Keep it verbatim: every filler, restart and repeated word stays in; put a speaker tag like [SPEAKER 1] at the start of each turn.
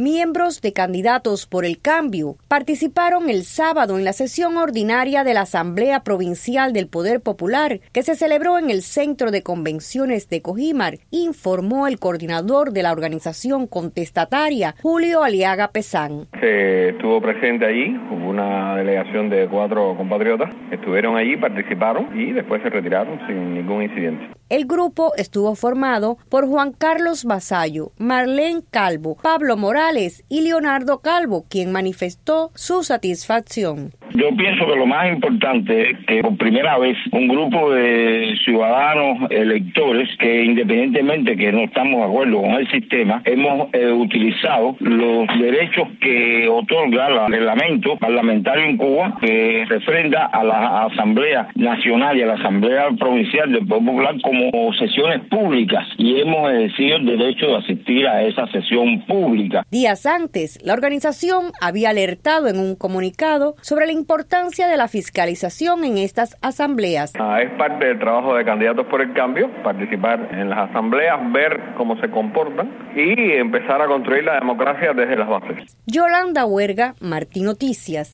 [SPEAKER 1] Miembros de Candidatos por el Cambio participaron el sábado en la sesión ordinaria de la Asamblea Provincial del Poder Popular que se celebró en el Centro de Convenciones de Cogímar, informó el coordinador de la organización contestataria, Julio Aliaga Pesán.
[SPEAKER 2] Se estuvo presente allí, hubo una delegación de cuatro compatriotas, estuvieron allí, participaron y después se retiraron sin ningún incidente.
[SPEAKER 1] El grupo estuvo formado por Juan Carlos Vasallo, Marlene Calvo, Pablo Morales y Leonardo Calvo, quien manifestó su satisfacción.
[SPEAKER 3] Yo pienso que lo más importante es que por primera vez un grupo de ciudadanos electores que independientemente que no estamos de acuerdo con el sistema, hemos eh, utilizado los derechos que otorga el reglamento parlamentario en Cuba, que refrenda a la Asamblea Nacional y a la Asamblea Provincial del Poder Popular como sesiones públicas, y hemos ejercido el derecho de asistir a esa sesión pública.
[SPEAKER 1] Días antes, la organización había alertado en un comunicado sobre la importancia de la fiscalización en estas asambleas.
[SPEAKER 2] Ah, es parte del trabajo de Candidatos por el Cambio, participar en las asambleas, ver cómo se comportan y empezar a construir la democracia desde las bases.
[SPEAKER 1] Yolanda Huerga, Martín Noticias.